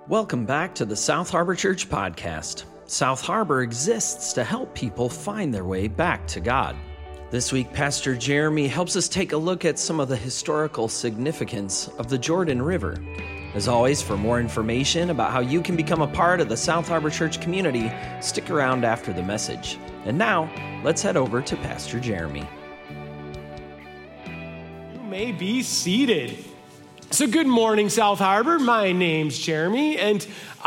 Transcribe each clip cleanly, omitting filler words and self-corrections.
Welcome back to the South Harbor Church podcast. South Harbor exists to help people find their way back to God. This week, Pastor Jeremy helps us take a look at some of the historical significance of the Jordan River. As always, for more information about how you can become a part of the South Harbor Church community, stick around after the message. And now, let's head over to Pastor Jeremy. You may be seated. So good morning, South Harbor. My name's Jeremy, and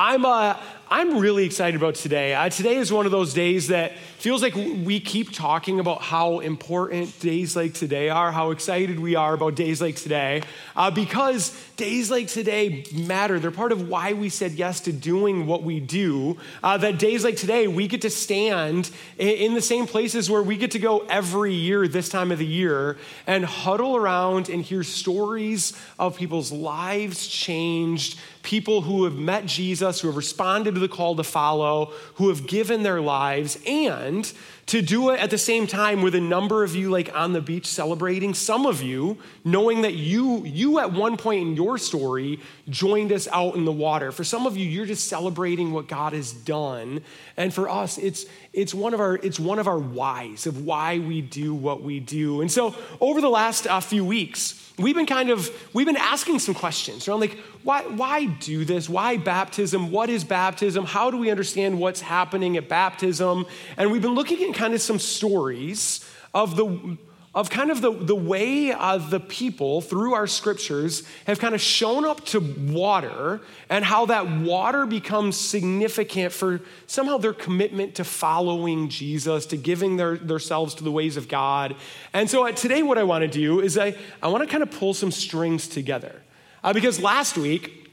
I'm really excited about today. Today is one of those days that feels like we keep talking about how important days like today are, how excited we are about days like today, because days like today matter. They're part of why we said yes to doing what we do, that days like today, we get to stand in the same places where we get to go every year this time of the year and huddle around and hear stories of people's lives changed, people who have met Jesus, who have responded to the call to follow, who have given their lives, and to do it at the same time with a number of you like on the beach celebrating, some of you knowing that you at one point in your story joined us out in the water. For some of you, you're just celebrating what God has done. And for us, it's one of our whys of why we do what we do. And so over the last few weeks, we've been asking some questions around like, why do this? Why baptism? What is baptism? How do we understand what's happening at baptism? And we've been looking at kind of some stories of the way the people through our scriptures have kind of shown up to water and how that water becomes significant for somehow their commitment to following Jesus, to giving themselves to the ways of God. And so today what I want to do is I want to kind of pull some strings together. Because last week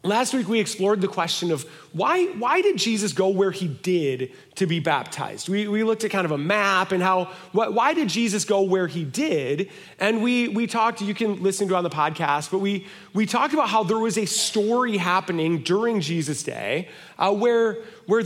we explored the question of why did Jesus go where he did to be baptized? We looked at kind of a map and why did Jesus go where he did? And we talked, you can listen to it on the podcast, but we talked about how there was a story happening during Jesus' day where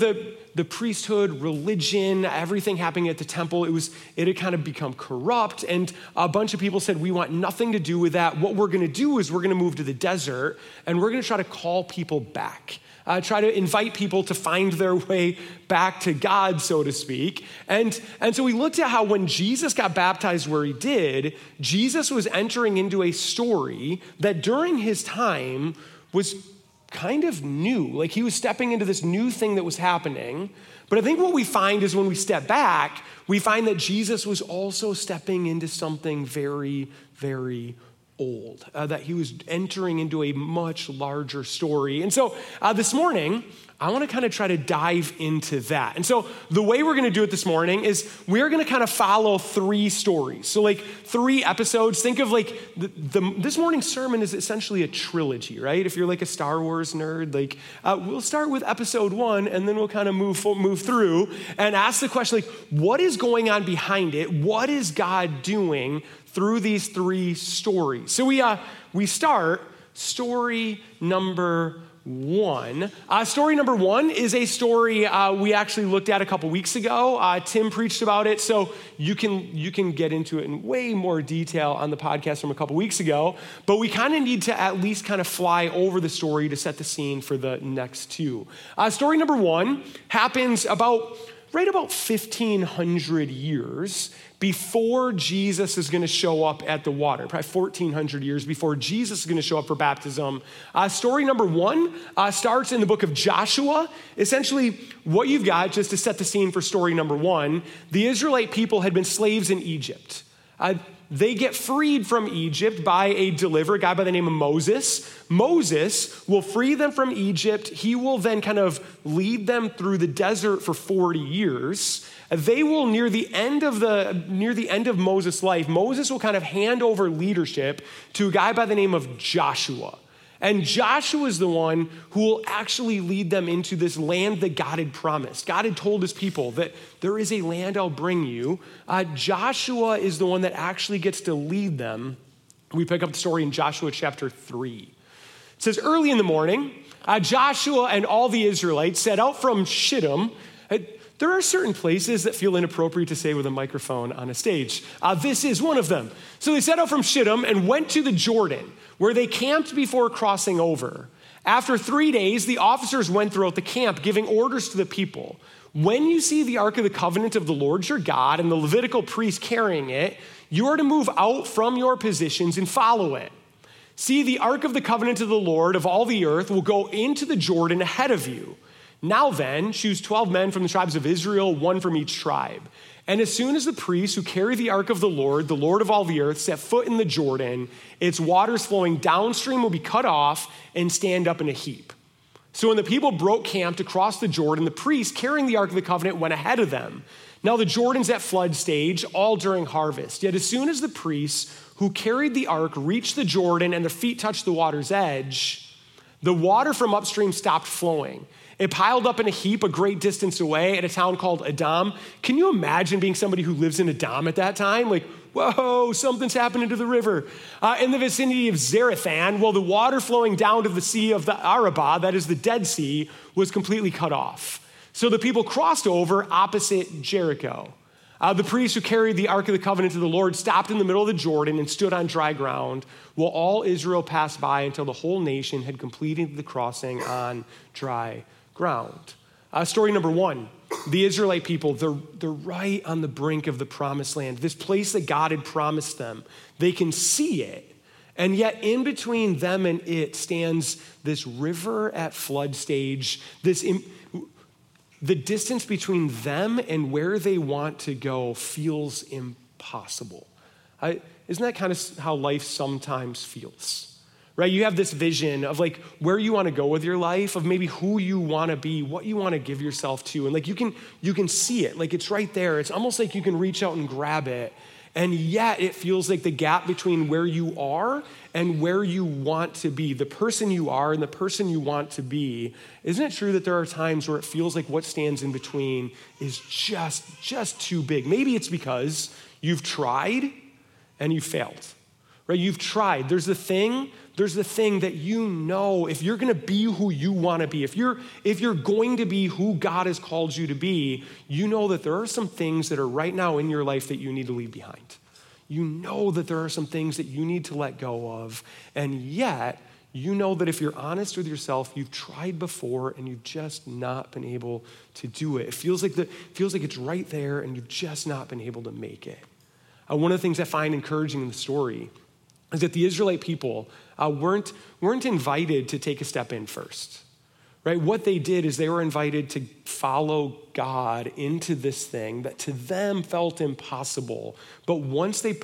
the priesthood, religion, everything happening at the temple, it had kind of become corrupt, and a bunch of people said, we want nothing to do with that. What we're gonna do is we're gonna move to the desert, and we're gonna try to call people back. Try to invite people to find their way back to God, so to speak. And so we looked at how when Jesus got baptized where he did, Jesus was entering into a story that during his time was kind of new. Like he was stepping into this new thing that was happening. But I think what we find is when we step back, we find that Jesus was also stepping into something very, very old, that he was entering into a much larger story. And so this morning, I want to kind of try to dive into that. And so the way we're going to do it this morning is we're going to kind of follow three stories. So like 3 episodes. Think of like this morning's sermon is essentially a trilogy, right? If you're like a Star Wars nerd, like we'll start with episode 1 and then we'll kind of move through and ask the question like, what is going on behind it? What is God doing through these 3 stories? So we start story number 1. Story number 1 is a story we actually looked at a couple weeks ago. Tim preached about it, so you can get into it in way more detail on the podcast from a couple weeks ago. But we kind of need to at least kind of fly over the story to set the scene for the next 2. Story number 1 happens right about 1,500 years before Jesus is going to show up at the water, probably 1,400 years before Jesus is going to show up for baptism. Story number 1 starts in the book of Joshua. Essentially, what you've got, just to set the scene for story number 1, the Israelite people had been slaves in Egypt. They get freed from Egypt by a deliverer, a guy by the name of Moses. Moses will free them from Egypt. He will then kind of lead them through the desert for 40 years. They will, near the end of Moses' life, Moses will kind of hand over leadership to a guy by the name of Joshua. And Joshua is the one who will actually lead them into this land that God had promised. God had told his people that there is a land I'll bring you. Joshua is the one that actually gets to lead them. We pick up the story in Joshua chapter 3. It says, early in the morning, Joshua and all the Israelites set out from Shittim. There are certain places that feel inappropriate to say with a microphone on a stage. This is one of them. So they set out from Shittim and went to the Jordan, where they camped before crossing over. After 3 days, the officers went throughout the camp, giving orders to the people. When you see the Ark of the Covenant of the Lord your God and the Levitical priest carrying it, you are to move out from your positions and follow it. See, the Ark of the Covenant of the Lord of all the earth will go into the Jordan ahead of you. Now then, choose 12 men from the tribes of Israel, one from each tribe. And as soon as the priests who carry the ark of the Lord of all the earth, set foot in the Jordan, its waters flowing downstream will be cut off and stand up in a heap. So when the people broke camp to cross the Jordan, the priests carrying the Ark of the Covenant went ahead of them. Now the Jordan's at flood stage, all during harvest. Yet as soon as the priests who carried the ark reached the Jordan and their feet touched the water's edge, the water from upstream stopped flowing. It piled up in a heap a great distance away at a town called Adam. Can you imagine being somebody who lives in Adam at that time? Like, whoa, something's happening to the river. In the vicinity of Zarethan, the water flowing down to the Sea of the Arabah, that is the Dead Sea, was completely cut off. So the people crossed over opposite Jericho. The priests who carried the Ark of the Covenant of the Lord stopped in the middle of the Jordan and stood on dry ground while all Israel passed by until the whole nation had completed the crossing on dry ground. Story number one, the Israelite people, they're right on the brink of the promised land, this place that God had promised them. They can see it, and yet in between them and it stands this river at flood stage, the distance between them and where they want to go feels impossible. Isn't that kind of how life sometimes feels? Right? You have this vision of like where you want to go with your life, of maybe who you want to be, what you want to give yourself to. And like you can see it, like it's right there. It's almost like you can reach out and grab it. And yet it feels like the gap between where you are and where you want to be, the person you are and the person you want to be. Isn't it true that there are times where it feels like what stands in between is just too big? Maybe it's because you've tried and you failed, right? You've tried. There's the thing that you know, if you're going to be who you want to be, if you're going to be who God has called you to be, you know that there are some things that are right now in your life that you need to leave behind. You know that there are some things that you need to let go of, and yet you know that if you're honest with yourself, you've tried before and you've just not been able to do it. It feels like it's right there and you've just not been able to make it. One of the things I find encouraging in the story is that the Israelite people weren't invited to take a step in first, right? What they did is they were invited to follow God into this thing that to them felt impossible. But once they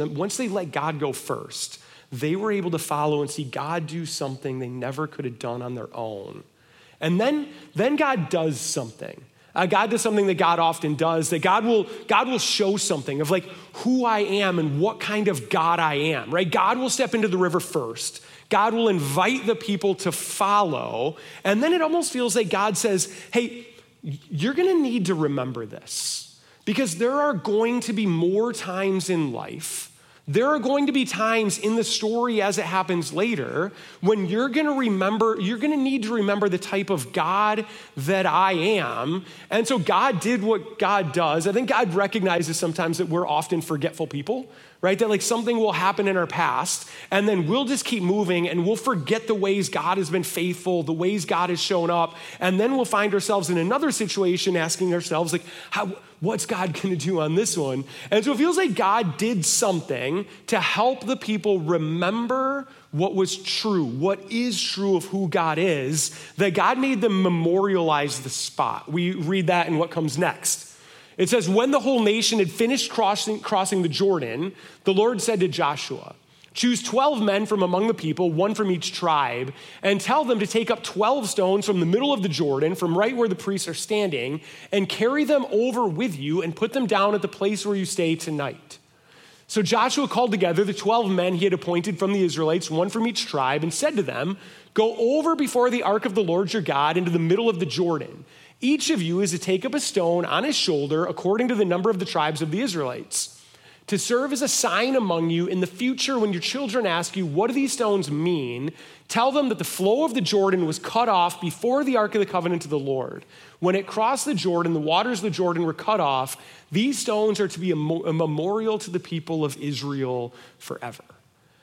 let God go first, they were able to follow and see God do something they never could have done on their own. And then God does something. God does something that God often does, that God will show something of like who I am and what kind of God I am, right? God will step into the river first. God will invite the people to follow. And then it almost feels like God says, hey, you're going to need to remember this because there are going to be more times in life. There are going to be times in the story as it happens later when you're going to need to remember the type of God that I am. And so God did what God does. I think God recognizes sometimes that we're often forgetful people, right? That like something will happen in our past and then we'll just keep moving and we'll forget the ways God has been faithful, the ways God has shown up. And then we'll find ourselves in another situation asking ourselves like, what's God going to do on this one? And so it feels like God did something to help the people remember what was true, what is true of who God is, that God made them memorialize the spot. We read that in what comes next. It says, when the whole nation had finished crossing the Jordan, the Lord said to Joshua, choose 12 men from among the people, one from each tribe, and tell them to take up 12 stones from the middle of the Jordan, from right where the priests are standing, and carry them over with you and put them down at the place where you stay tonight. So Joshua called together the 12 men he had appointed from the Israelites, one from each tribe, and said to them, go over before the ark of the Lord your God into the middle of the Jordan. Each of you is to take up a stone on his shoulder according to the number of the tribes of the Israelites, to serve as a sign among you in the future when your children ask you, what do these stones mean? Tell them that the flow of the Jordan was cut off before the Ark of the Covenant of the Lord. When it crossed the Jordan, the waters of the Jordan were cut off. These stones are to be a memorial to the people of Israel forever.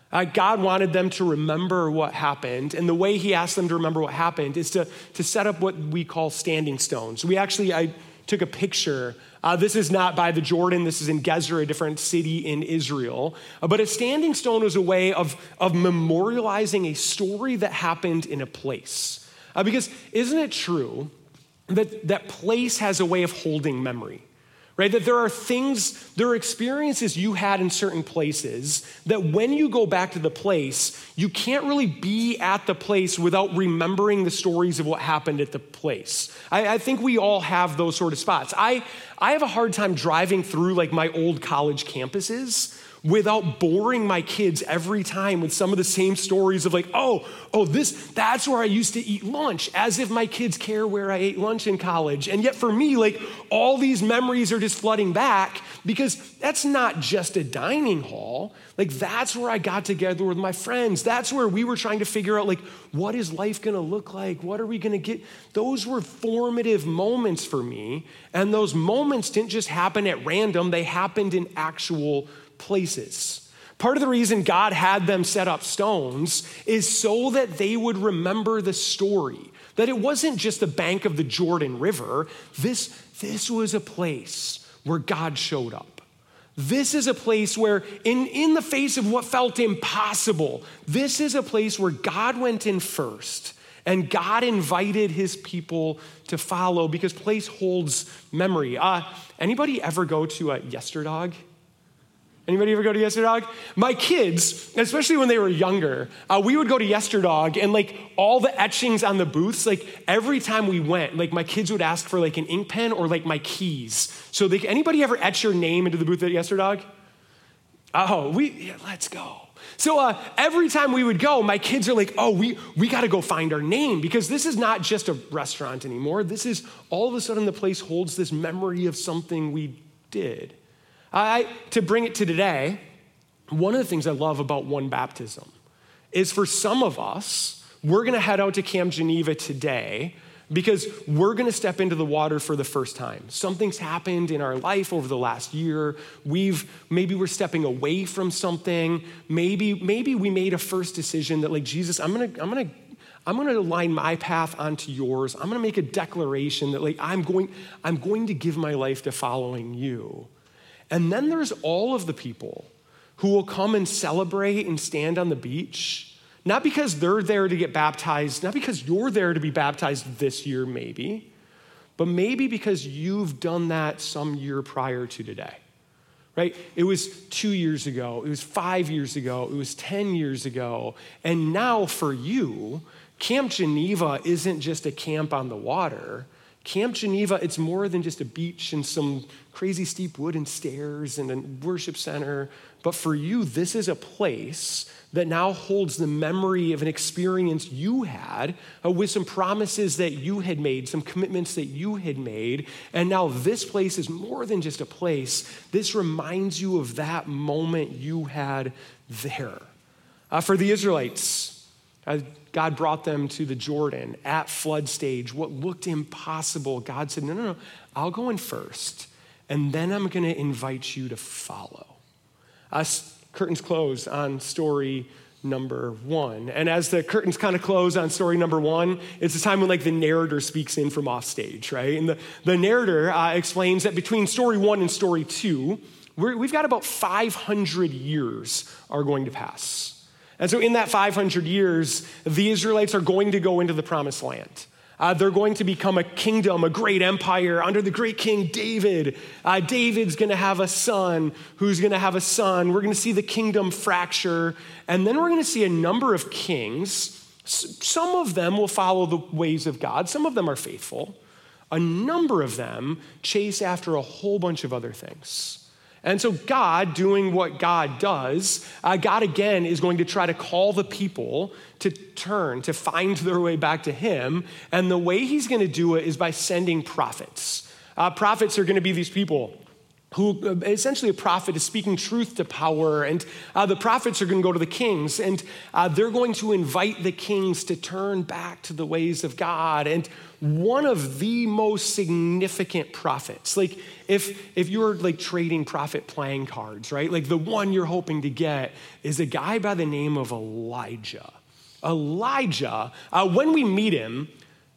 God wanted them to remember what happened, and the way he asked them to remember what happened is to set up what we call standing stones. I took a picture. This is not by the Jordan. This is in Gezer, a different city in Israel. But a standing stone was a way of memorializing a story that happened in a place. Because isn't it true that place has a way of holding memory? Right? That there are experiences you had in certain places that when you go back to the place, you can't really be at the place without remembering the stories of what happened at the place. I think we all have those sort of spots. I have a hard time driving through like my old college campuses without boring my kids every time with some of the same stories of like, that's where I used to eat lunch, as if my kids care where I ate lunch in college. And yet for me, like all these memories are just flooding back because that's not just a dining hall. Like that's where I got together with my friends. That's where we were trying to figure out like, what is life gonna look like? What are we gonna get? Those were formative moments for me. And those moments didn't just happen at random, they happened in actual places. Part of the reason God had them set up stones is so that they would remember the story, that it wasn't just the bank of the Jordan River. This was a place where God showed up. This is a place where in the face of what felt impossible, this is a place where God went in first and God invited his people to follow because place holds memory. Anybody ever go to Yesterdog? Anybody ever go to Yesterdog? My kids, especially when they were younger, we would go to Yesterdog and like all the etchings on the booths, like every time we went, like my kids would ask for like an ink pen or like my keys. So anybody ever etch your name into the booth at Yesterdog? Let's go. So every time we would go, my kids are like, we got to go find our name because this is not just a restaurant anymore. This is all of a sudden the place holds this memory of something we did. To bring it to today, one of the things I love about One Baptism is for some of us, we're going to head out to Camp Geneva today because we're going to step into the water for the first time. Something's happened in our life over the last year. Maybe we're stepping away from something. Maybe we made a first decision that like, Jesus, I'm going to align my path onto yours. I'm going to make a declaration that like, I'm going to give my life to following you. And then there's all of the people who will come and celebrate and stand on the beach, not because they're there to get baptized, not because you're there to be baptized this year maybe, but maybe because you've done that some year prior to today, right? It was 2 years ago, it was 5 years ago, it was 10 years ago, and now for you, Camp Geneva isn't just a camp on the water. Camp Geneva, it's more than just a beach and some crazy steep wooden stairs and a worship center. But for you, this is a place that now holds the memory of an experience you had with some promises that you had made, some commitments that you had made. And now this place is more than just a place. This reminds you of that moment you had there. For the Israelites, God brought them to the Jordan at flood stage. What looked impossible, God said, no, I'll go in first, and then I'm going to invite you to follow. Curtains close on story number 1. And as the curtains kind of close on story number 1, it's a time when like the narrator speaks in from off stage, right? And the narrator explains that between story 1 and story 2, we've got about 500 years are going to pass. And so in that 500 years, the Israelites are going to go into the promised land. They're going to become a kingdom, a great empire under the great King David. David's going to have a son who's going to have a son. We're going to see the kingdom fracture. And then we're going to see a number of kings. Some of them will follow the ways of God. Some of them are faithful. A number of them chase after a whole bunch of other things. And so God, doing what God does, God again is going to try to call the people to turn, to find their way back to him. And the way he's going to do it is by sending prophets. Prophets are going to be these people who essentially a prophet is speaking truth to power, and the prophets are going to go to the kings, and they're going to invite the kings to turn back to the ways of God. And one of the most significant prophets, like if you're like trading prophet playing cards, right? Like the one you're hoping to get is a guy by the name of Elijah. Elijah, when we meet him,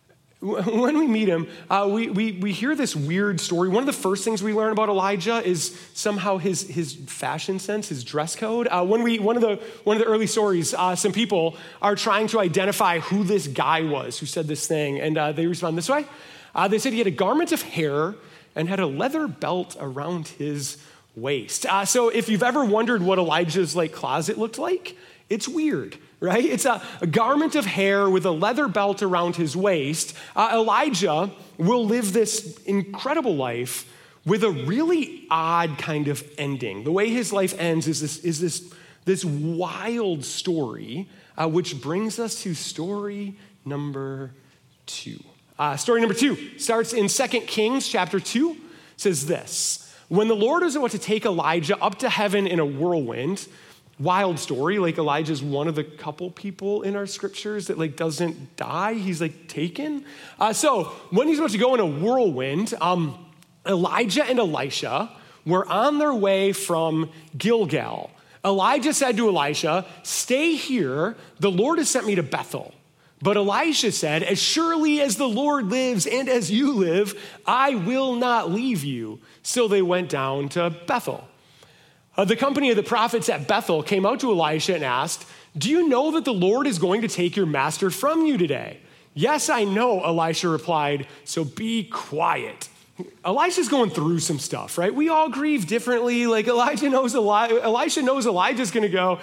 we hear this weird story. One of the first things we learn about Elijah is somehow his fashion sense, his dress code. One of the early stories, some people are trying to identify who this guy was who said this thing, and they respond this way. They said he had a garment of hair and had a leather belt around his waist. So if you've ever wondered what Elijah's like closet looked like, it's weird, right? It's a garment of hair with a leather belt around his waist. Elijah will live this incredible life with a really odd kind of ending. The way his life ends is this wild story, which brings us to story number 2. Story number 2 starts in 2 Kings chapter 2. It says this: when the Lord was about to take Elijah up to heaven in a whirlwind. Wild story, like Elijah's one of the couple people in our scriptures that like doesn't die. He's like taken. So when he's about to go in a whirlwind, Elijah and Elisha were on their way from Gilgal. Elijah said to Elisha, "Stay here. The Lord has sent me to Bethel." But Elisha said, "As surely as the Lord lives and as you live, I will not leave you." So they went down to Bethel. The company of the prophets at Bethel came out to Elisha and asked, "Do you know that the Lord is going to take your master from you today?" "Yes, I know," Elisha replied, "so be quiet." Elisha's going through some stuff, right? We all grieve differently. Like Elisha knows Elijah's going to go.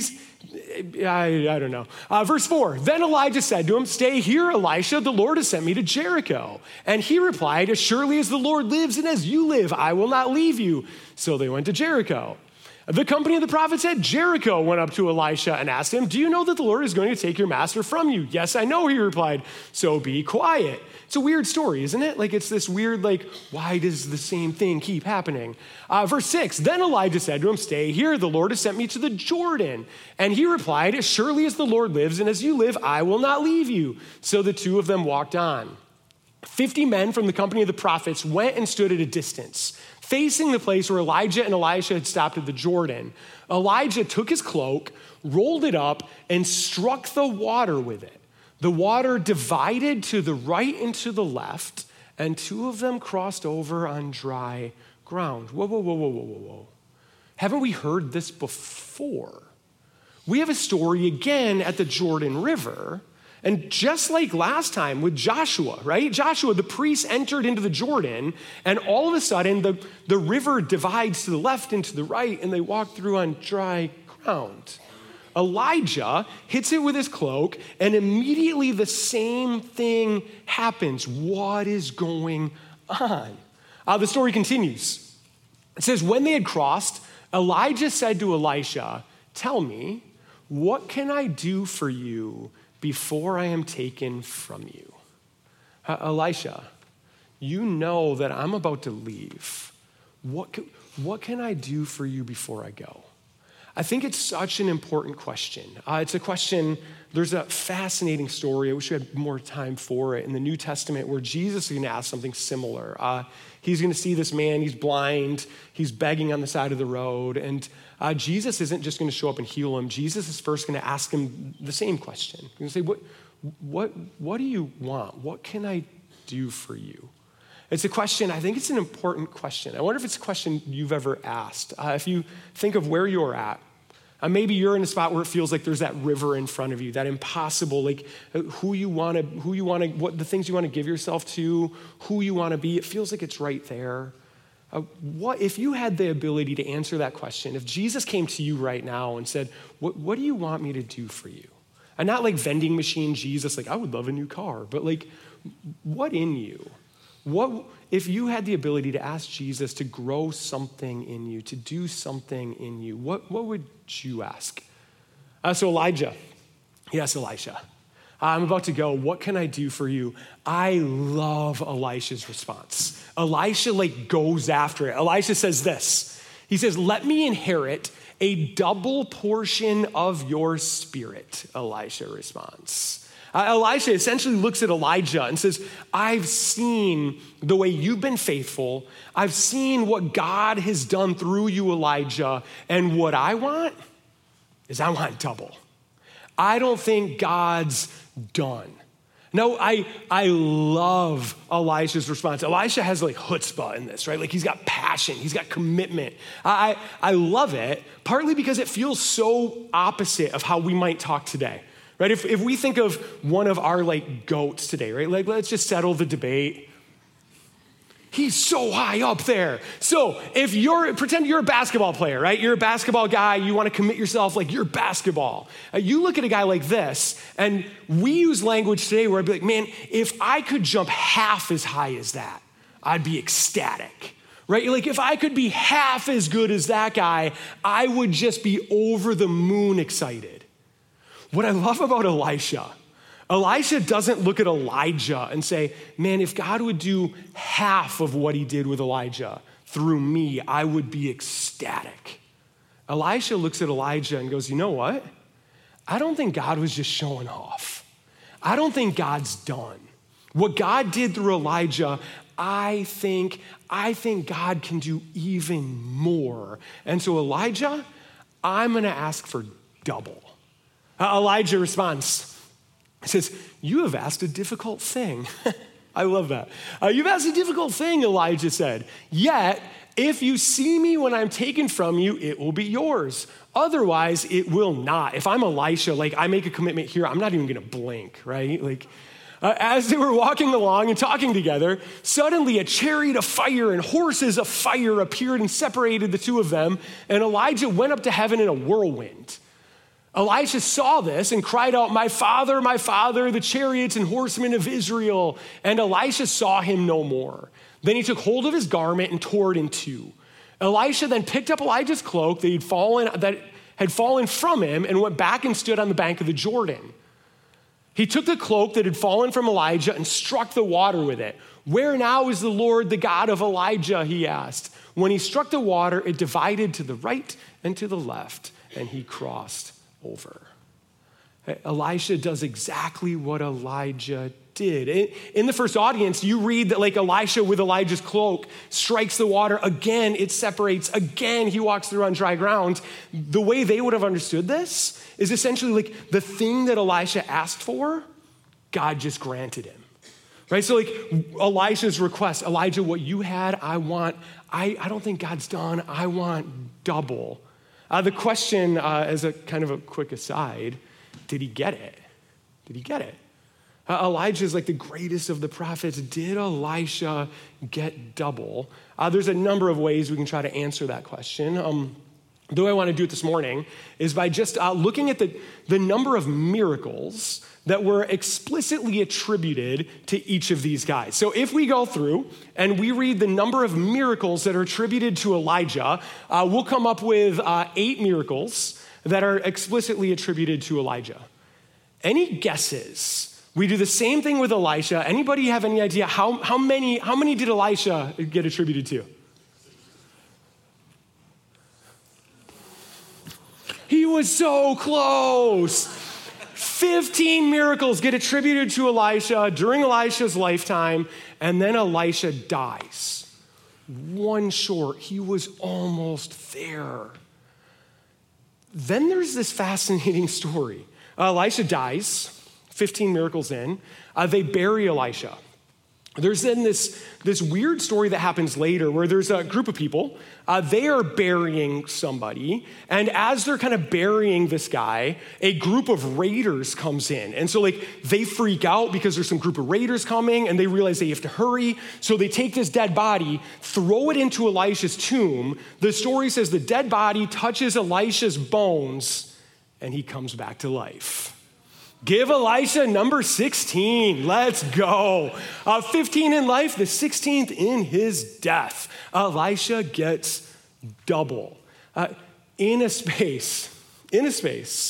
I don't know. Verse 4, then Elijah said to him, "Stay here, Elisha. The Lord has sent me to Jericho." And he replied, "As surely as the Lord lives and as you live, I will not leave you." So they went to Jericho. The company of the prophets at Jericho went up to Elisha and asked him, "Do you know that the Lord is going to take your master from you?" "Yes, I know," he replied, "so be quiet." It's a weird story, isn't it? Like it's this weird, like, why does the same thing keep happening? Verse 6, then Elijah said to him, "Stay here, the Lord has sent me to the Jordan." And he replied, "As surely as the Lord lives and as you live, I will not leave you." So the two of them walked on. 50 men from the company of the prophets went and stood at a distance, facing the place where Elijah and Elisha had stopped at the Jordan. Elijah took his cloak, rolled it up, and struck the water with it. The water divided to the right and to the left, and two of them crossed over on dry ground. Whoa. Haven't we heard this before? We have a story again at the Jordan River. And just like last time with Joshua, right? Joshua, the priest, entered into the Jordan, and all of a sudden the river divides to the left and to the right, and they walk through on dry ground. Elijah hits it with his cloak, and immediately the same thing happens. What is going on? The story continues. It says, when they had crossed, Elijah said to Elisha, "Tell me, what can I do for you before I am taken from you?" Elisha, you know that I'm about to leave. What can I do for you before I go? I think it's such an important question. It's a question, there's a fascinating story. I wish we had more time for it in the New Testament where Jesus is going to ask something similar. He's going to see this man, he's blind, he's begging on the side of the road, and Jesus isn't just going to show up and heal him. Jesus is first going to ask him the same question. He's going to say, what do you want? What can I do for you? It's a question, I think it's an important question. I wonder if it's a question you've ever asked. If you think of where you're at, maybe you're in a spot where it feels like there's that river in front of you, that impossible, like what the things you want to give yourself to, who you want to be. It feels like it's right there. What if you had the ability to answer that question? If Jesus came to you right now and said, what do you want me to do for you? And not like vending machine Jesus, like I would love a new car, but like what in you? What if you had the ability to ask Jesus to grow something in you, to do something in you? What would you ask? So Elijah, he asked Elisha, I'm about to go. What can I do for you? I love Elisha's response. Elisha goes after it. Elisha says this. He says, let me inherit a double portion of your spirit, Elisha responds. Elisha essentially looks at Elijah and says, I've seen the way you've been faithful. I've seen what God has done through you, Elijah. And what I want is I want double. I don't think God's done. No, I love Elisha's response. Elisha has chutzpah in this, right? He's got passion, he's got commitment. I love it, partly because it feels so opposite of how we might talk today, right? If we think of one of our goats today, right? Let's just settle the debate. He's so high up there. So pretend you're a basketball player, right? You're a basketball guy. You want to commit yourself you're basketball. You look at a guy like this, and we use language today where I'd be like, man, if I could jump half as high as that, I'd be ecstatic, right? If I could be half as good as that guy, I would just be over the moon excited. What I love about Elisha doesn't look at Elijah and say, man, if God would do half of what he did with Elijah through me, I would be ecstatic. Elisha looks at Elijah and goes, you know what? I don't think God was just showing off. I don't think God's done. What God did through Elijah, I think God can do even more. And so Elijah, I'm going to ask for double. Elijah responds. He says, you have asked a difficult thing. I love that. You've asked a difficult thing, Elijah said. Yet, if you see me when I'm taken from you, it will be yours. Otherwise, it will not. If I'm Elisha, I make a commitment here, I'm not even going to blink, right? As they were walking along and talking together, suddenly a chariot of fire and horses of fire appeared and separated the two of them, and Elijah went up to heaven in a whirlwind. Elisha saw this and cried out, my father, the chariots and horsemen of Israel. And Elisha saw him no more. Then he took hold of his garment and tore it in two. Elisha then picked up Elijah's cloak that had fallen from him and went back and stood on the bank of the Jordan. He took the cloak that had fallen from Elijah and struck the water with it. Where now is the Lord, the God of Elijah, he asked. When he struck the water, it divided to the right and to the left, and he crossed over. Elisha does exactly what Elijah did. In the first audience, you read that Elisha with Elijah's cloak strikes the water. Again, it separates. Again, he walks through on dry ground. The way they would have understood this is essentially the thing that Elisha asked for, God just granted him. Right? So Elisha's request, Elijah, what you had, I want. I don't think God's done. I want double. The question, as a kind of a quick aside, did he get it? Did he get it? Elijah is the greatest of the prophets. Did Elisha get double? There's a number of ways we can try to answer that question. The way I want to do it this morning is by just looking at the number of miracles that were explicitly attributed to each of these guys. So if we go through and we read the number of miracles that are attributed to Elijah, we'll come up with 8 miracles that are explicitly attributed to Elijah. Any guesses? We do the same thing with Elisha. Anybody have any idea how many did Elisha get attributed to? He was so close. 15 miracles get attributed to Elisha during Elisha's lifetime, and then Elisha dies. One short, he was almost there. Then there's this fascinating story. Elisha dies, 15 miracles in. They bury Elisha. There's then this weird story that happens later where there's a group of people. They are burying somebody. And as they're kind of burying this guy, a group of raiders comes in. And so they freak out because there's some group of raiders coming and they realize they have to hurry. So they take this dead body, throw it into Elisha's tomb. The story says the dead body touches Elisha's bones and he comes back to life. Give Elisha number 16. Let's go. 15 in life, the 16th in his death. Elisha gets double. In a space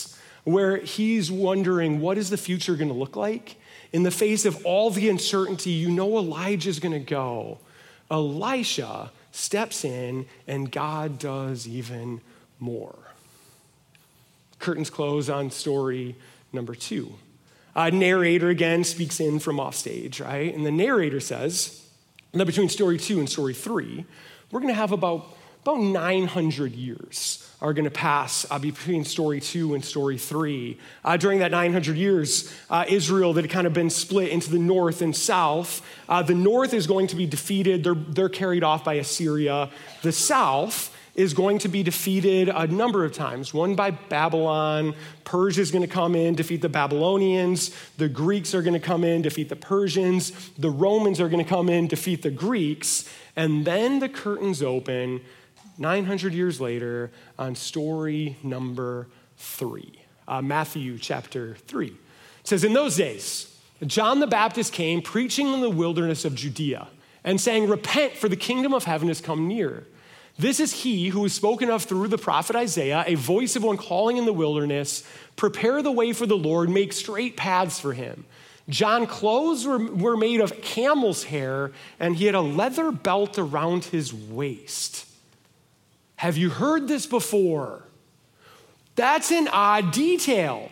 where he's wondering, what is the future going to look like? In the face of all the uncertainty, you know Elijah's going to go. Elisha steps in, and God does even more. Curtains close on story number 2. A narrator again speaks in from offstage, right? And the narrator says that between story 2 and story 3, we're going to have about 900 years are going to pass between story 2 and story 3. During that 900 years, Israel that had kind of been split into the north and south. The north is going to be defeated. They're carried off by Assyria. The south is going to be defeated a number of times. One by Babylon. Persia is going to come in, defeat the Babylonians. The Greeks are going to come in, defeat the Persians. The Romans are going to come in, defeat the Greeks. And then the curtains open 900 years later on story number 3. Matthew chapter 3. It says, in those days, John the Baptist came preaching in the wilderness of Judea and saying, repent, for the kingdom of heaven has come near. This is he who was spoken of through the prophet Isaiah, a voice of one calling in the wilderness, prepare the way for the Lord, make straight paths for him. John's clothes were made of camel's hair, and he had a leather belt around his waist. Have you heard this before? That's an odd detail.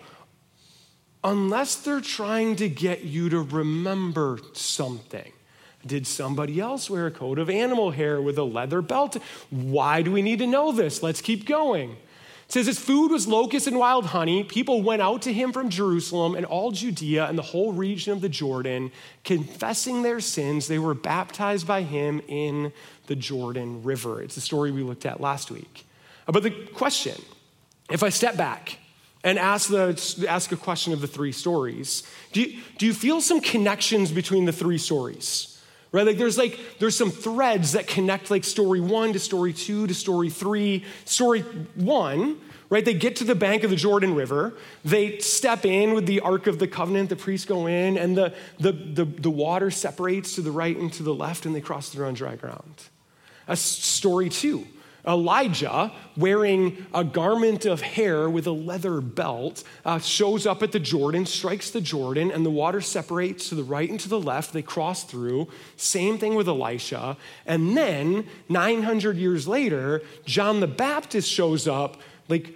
Unless they're trying to get you to remember something. Did somebody else wear a coat of animal hair with a leather belt? Why do we need to know this? Let's keep going. It says his food was locusts and wild honey. People went out to him from Jerusalem and all Judea and the whole region of the Jordan, confessing their sins. They were baptized by him in the Jordan River. It's the story we looked at last week. But the question, if I step back and ask a question of the 3 stories, do you feel some connections between the 3 stories? Right? There's some threads that connect like story 1 to story 2 to story 3. Story 1, right? They get to the bank of the Jordan River. They step in with the Ark of the Covenant. The priests go in, and the water separates to the right and to the left, and they cross through on dry ground. Story 2. Elijah, wearing a garment of hair with a leather belt, shows up at the Jordan, strikes the Jordan, and the water separates to the right and to the left. They cross through. Same thing with Elisha. And then, 900 years later, John the Baptist shows up, like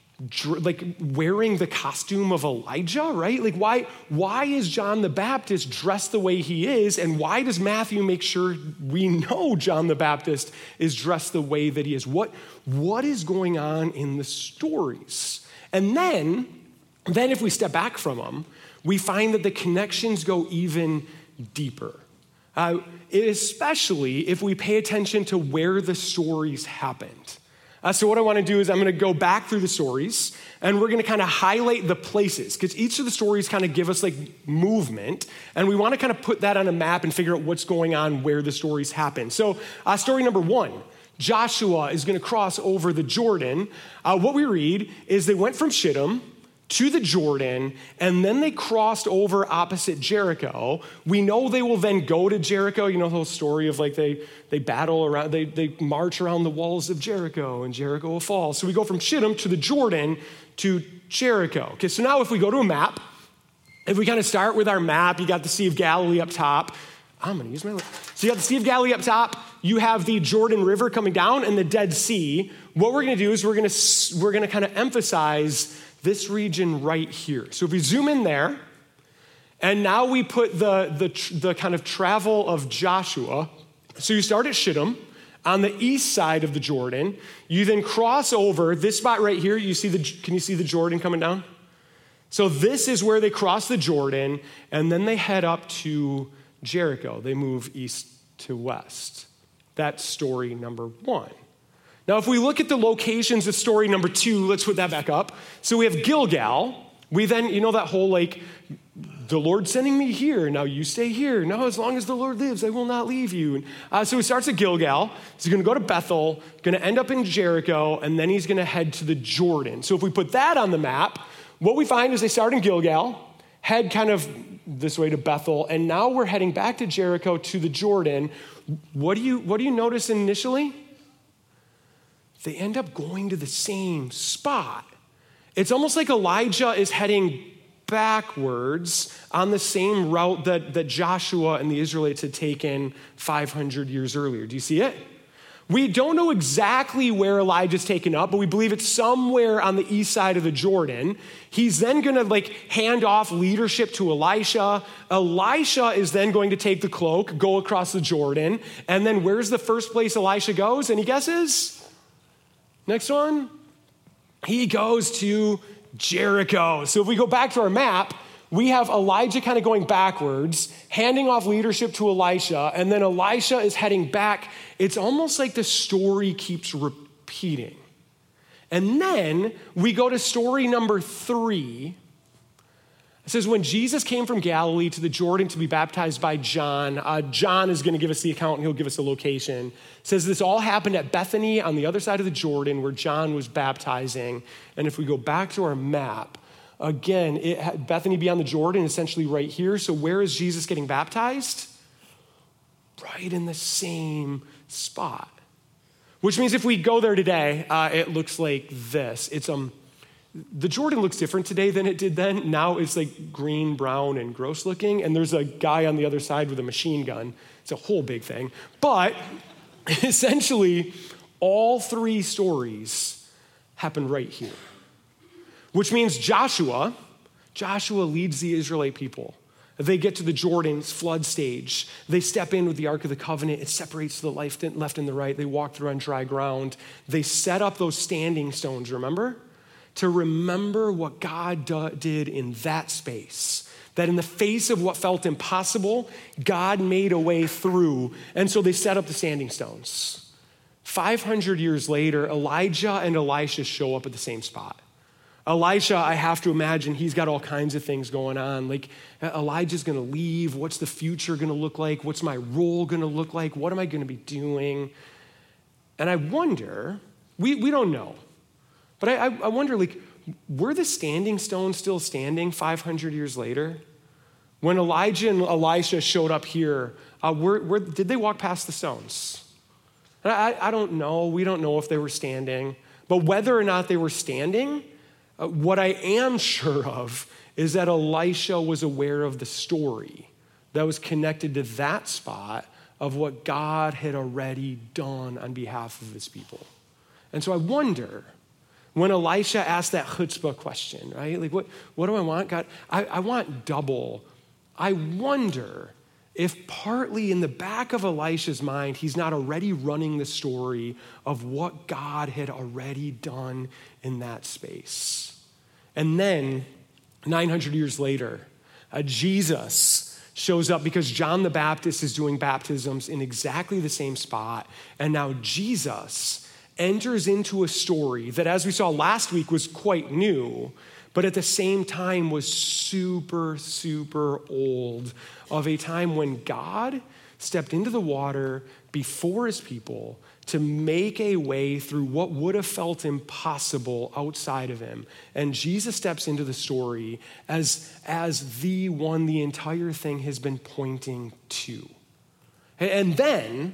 wearing the costume of Elijah, right? Like why is John the Baptist dressed the way he is? And why does Matthew make sure we know John the Baptist is dressed the way that he is? What is going on in the stories? And then if we step back from them, we find that the connections go even deeper. Especially if we pay attention to where the stories happened. So what I want to do is I'm going to go back through the stories, and we're going to kind of highlight the places, because each of the stories kind of give us like movement, and we want to kind of put that on a map and figure out what's going on where the stories happen. So story number 1, Joshua is going to cross over the Jordan. What we read is they went from Shittim to the Jordan, and then they crossed over opposite Jericho. We know they will then go to Jericho. You know the whole story of like they battle around, they march around the walls of Jericho, and Jericho will fall. So we go from Shittim to the Jordan to Jericho. Okay, so now if we go to a map, if we kind of start with our map, you got the Sea of Galilee up top. I'm going to use my lip. So you got the Sea of Galilee up top. You have the Jordan River coming down and the Dead Sea. What we're going to do is we're going to kind of emphasize this region right here. So if we zoom in there, and now we put the kind of travel of Joshua. So you start at Shittim on the east side of the Jordan. You then cross over this spot right here. Can you see the Jordan coming down? So this is where they cross the Jordan, and then they head up to Jericho. They move east to west. That's story number 1. Now, if we look at the locations of story number 2, let's put that back up. So we have Gilgal. We then, that whole like, the Lord sending me here. Now you stay here. Now, as long as the Lord lives, I will not leave you. So he starts at Gilgal. He's going to go to Bethel, going to end up in Jericho, and then he's going to head to the Jordan. So if we put that on the map, what we find is they start in Gilgal, head kind of this way to Bethel, and now we're heading back to Jericho to the Jordan. What do you notice initially? They end up going to the same spot. It's almost like Elijah is heading backwards on the same route that Joshua and the Israelites had taken 500 years earlier. Do you see it? We don't know exactly where Elijah's taken up, but we believe it's somewhere on the east side of the Jordan. He's then going to hand off leadership to Elisha. Elisha is then going to take the cloak, go across the Jordan, and then where's the first place Elisha goes? Any guesses? Next one? He goes to Jericho. So if we go back to our map, we have Elijah kind of going backwards, handing off leadership to Elisha, and then Elisha is heading back. It's almost like the story keeps repeating. And then we go to story number 3. It says, when Jesus came from Galilee to the Jordan to be baptized by John, John is going to give us the account and he'll give us the location. It says this all happened at Bethany on the other side of the Jordan where John was baptizing. And if we go back to our map, again, it had Bethany beyond the Jordan, essentially right here. So where is Jesus getting baptized? Right in the same spot. Which means if we go there today, it looks like this. The Jordan looks different today than it did then. Now it's like green, brown, and gross looking. And there's a guy on the other side with a machine gun. It's a whole big thing. But essentially, all 3 stories happen right here. Which means Joshua leads the Israelite people. They get to the Jordan's flood stage. They step in with the Ark of the Covenant. It separates the left and the right. They walk through on dry ground. They set up those standing stones, remember? To remember what God did in that space. That in the face of what felt impossible, God made a way through. And so they set up the standing stones. 500 years later, Elijah and Elisha show up at the same spot. Elisha, I have to imagine, he's got all kinds of things going on. Like, Elijah's going to leave. What's the future going to look like? What's my role going to look like? What am I going to be doing? And I wonder, we don't know, but I wonder, were the standing stones still standing 500 years later? When Elijah and Elisha showed up here, did they walk past the stones? I don't know. We don't know if they were standing. But whether or not they were standing, what I am sure of is that Elisha was aware of the story that was connected to that spot of what God had already done on behalf of his people. And so I wonder, when Elisha asked that chutzpah question, right? What do I want, God? I want double. I wonder if partly in the back of Elisha's mind, he's not already running the story of what God had already done in that space. And then 900 years later, Jesus shows up because John the Baptist is doing baptisms in exactly the same spot. And now Jesus enters into a story that, as we saw last week, was quite new, but at the same time was super, super old, of a time when God stepped into the water before his people to make a way through what would have felt impossible outside of him. And Jesus steps into the story as the one the entire thing has been pointing to. And then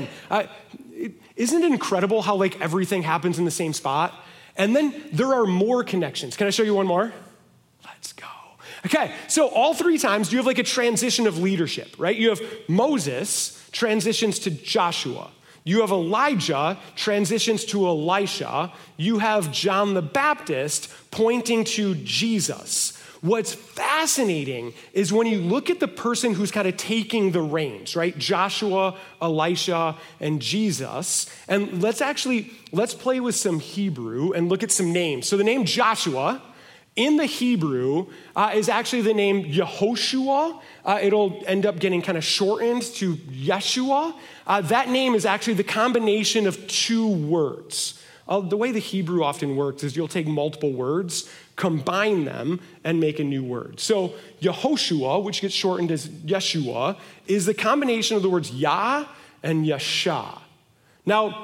isn't it incredible how everything happens in the same spot? And then there are more connections. Can I show you one more? Let's go. Okay, so all 3 times you have a transition of leadership, right? You have Moses transitions to Joshua. You have Elijah transitions to Elisha. You have John the Baptist pointing to Jesus. What's fascinating is when you look at the person who's kind of taking the reins, right? Joshua, Elisha, and Jesus. And let's play with some Hebrew and look at some names. So the name Joshua in the Hebrew is actually the name Yehoshua. It'll end up getting kind of shortened to Yeshua. That name is actually the combination of 2 words. The way the Hebrew often works is you'll take multiple words, combine them, and make a new word. So Yehoshua, which gets shortened as Yeshua, is the combination of the words Yah and Yasha. Now,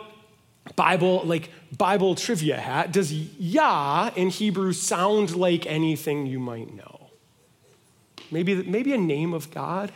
Bible trivia hat, does Yah in Hebrew sound like anything you might know? Maybe a name of God?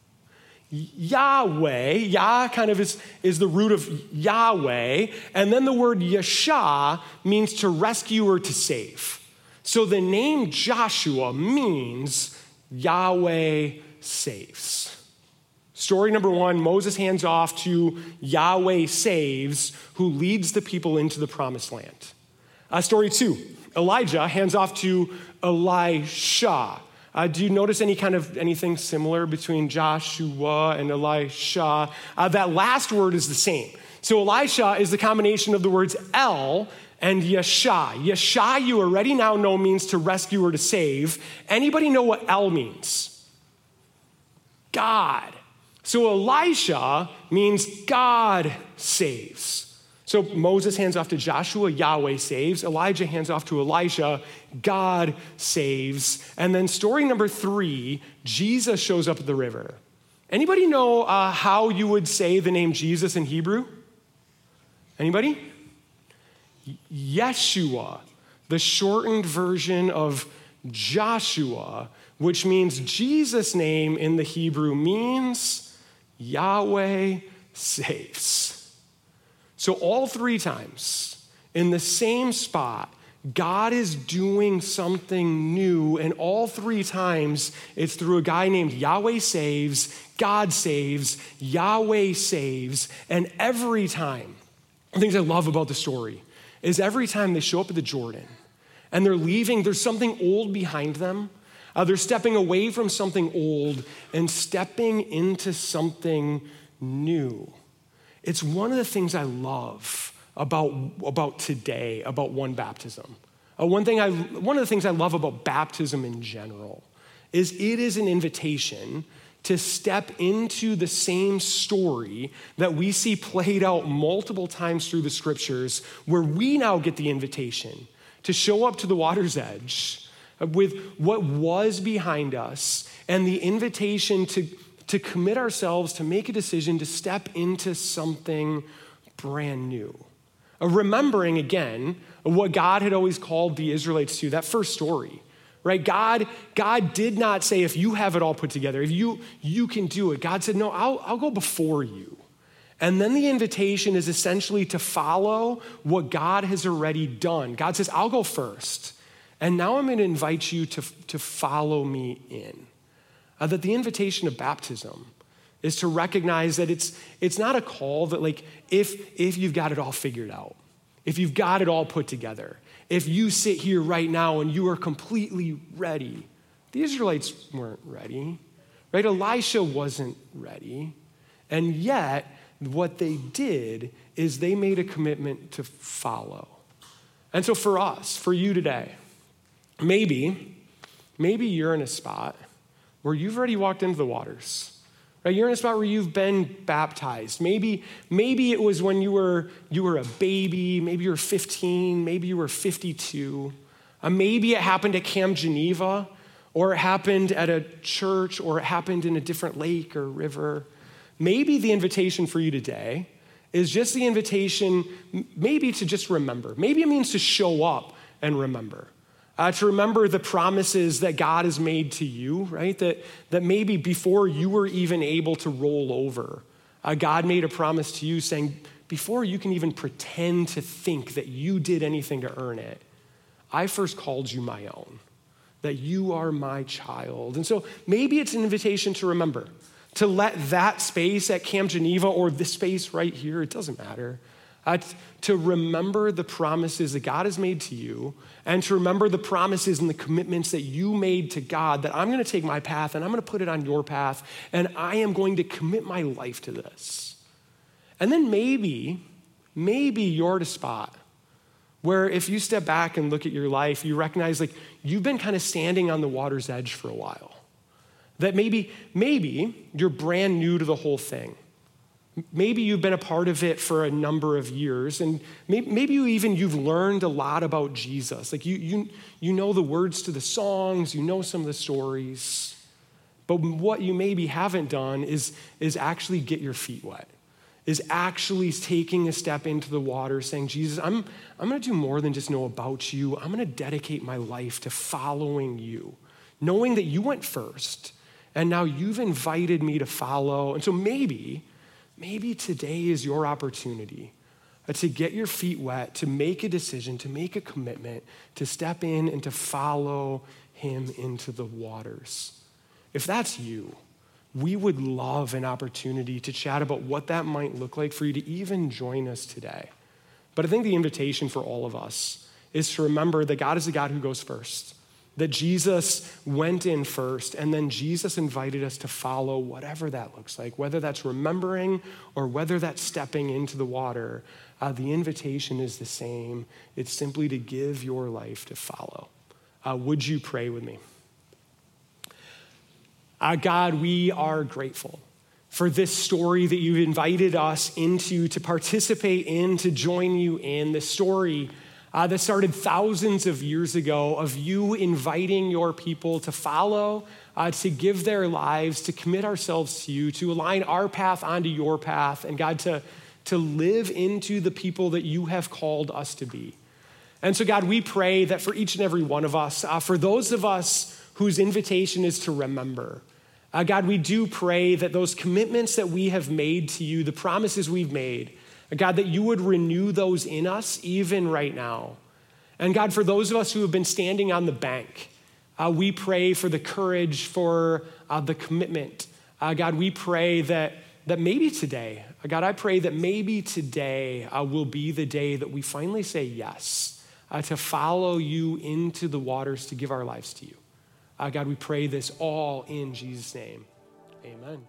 Yahweh, Yah kind of is the root of Yahweh, and then the word Yasha means to rescue or to save. So the name Joshua means Yahweh saves. Story number one, Moses hands off to Yahweh saves, who leads the people into the promised land. Story two, Elijah hands off to Elisha. Do you notice anything similar between Joshua and Elisha? That last word is the same. So Elisha is the combination of the words El and Yesha. Yesha, you already now know, means to rescue or to save. Anybody know what El means? God. So Elisha means God saves. So Moses hands off to Joshua, Yahweh saves. Elijah hands off to Elisha, God saves. And then story number three, Jesus shows up at the river. Anybody know how you would say the name Jesus in Hebrew? Anybody? Yeshua, the shortened version of Joshua, which means Jesus' name in the Hebrew means Yahweh saves. So all three times in the same spot, God is doing something new, and all three times it's through a guy named Yahweh saves, God saves, Yahweh saves, and every time, the things I love about the story is every time they show up at the Jordan and they're leaving, there's something old behind them. They're stepping away from something old and stepping into something new. It's one of the things I love about today, about one baptism. One of the things I love about baptism in general is it is an invitation to step into the same story that we see played out multiple times through the scriptures, where we now get the invitation to show up to the water's edge with what was behind us and the invitation to commit ourselves, to make a decision, to step into something brand new. Remembering again what God had always called the Israelites to, that first story, right? God did not say, if you have it all put together, if you can do it. God said, no, I'll go before you. And then the invitation is essentially to follow what God has already done. God says, I'll go first. And now I'm going to invite you to follow me in. That the invitation of baptism is to recognize that it's not a call that, like, if you've got it all figured out, if you've got it all put together, if you sit here right now and you are completely ready. The Israelites weren't ready, right? Elisha wasn't ready. And yet, what they did is they made a commitment to follow. And so for us, for you today, maybe you're in a spot where you've already walked into the waters. Right? You're in a spot where you've been baptized. Maybe it was when you were a baby, maybe you were 15, maybe you were 52. Maybe it happened at Camp Geneva, or it happened at a church, or it happened in a different lake or river. Maybe the invitation for you today is just the invitation maybe to just remember. Maybe it means to show up and remember. To remember the promises that God has made to you, right? That maybe before you were even able to roll over, God made a promise to you saying, before you can even pretend to think that you did anything to earn it, I first called you my own, that you are my child. And so maybe it's an invitation to remember, to let that space at Camp Geneva or this space right here, it doesn't matter, to remember the promises that God has made to you, and to remember the promises and the commitments that you made to God, that I'm going to take my path and I'm going to put it on your path, and I am going to commit my life to this. And then maybe you're at a spot where if you step back and look at your life, you recognize like you've been kind of standing on the water's edge for a while. That maybe you're brand new to the whole thing. Maybe you've been a part of it for a number of years, and maybe you've learned a lot about Jesus. Like you know the words to the songs, you know some of the stories, but what you maybe haven't done is actually get your feet wet, is actually taking a step into the water, saying, Jesus, I'm going to do more than just know about you. I'm going to dedicate my life to following you, knowing that you went first, and now you've invited me to follow. And so maybe today is your opportunity to get your feet wet, to make a decision, to make a commitment, to step in and to follow him into the waters. If that's you, we would love an opportunity to chat about what that might look like for you to even join us today. But I think the invitation for all of us is to remember that God is a God who goes first, that Jesus went in first, and then Jesus invited us to follow whatever that looks like, whether that's remembering or whether that's stepping into the water. The invitation is the same. It's simply to give your life to follow. Would you pray with me? God, we are grateful for this story that you've invited us into, to participate in, to join you in. This story that started thousands of years ago of you inviting your people to follow, to give their lives, to commit ourselves to you, to align our path onto your path, and God, to live into the people that you have called us to be. And so, God, we pray that for each and every one of us, for those of us whose invitation is to remember, God, we do pray that those commitments that we have made to you, the promises we've made, God, that you would renew those in us even right now. And God, for those of us who have been standing on the bank, we pray for the courage, for the commitment. God, we pray that maybe today, God, I pray that maybe today will be the day that we finally say yes, to follow you into the waters, to give our lives to you. God, we pray this all in Jesus' name. Amen.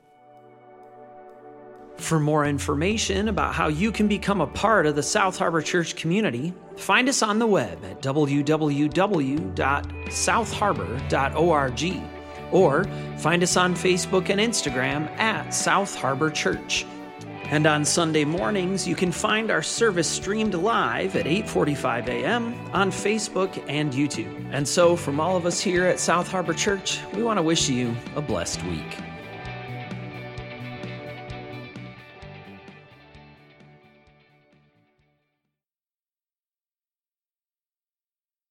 For more information about how you can become a part of the South Harbor Church community, find us on the web at www.southharbor.org or find us on Facebook and Instagram at South Harbor Church. And on Sunday mornings, you can find our service streamed live at 8:45 a.m. on Facebook and YouTube. And so from all of us here at South Harbor Church, we want to wish you a blessed week.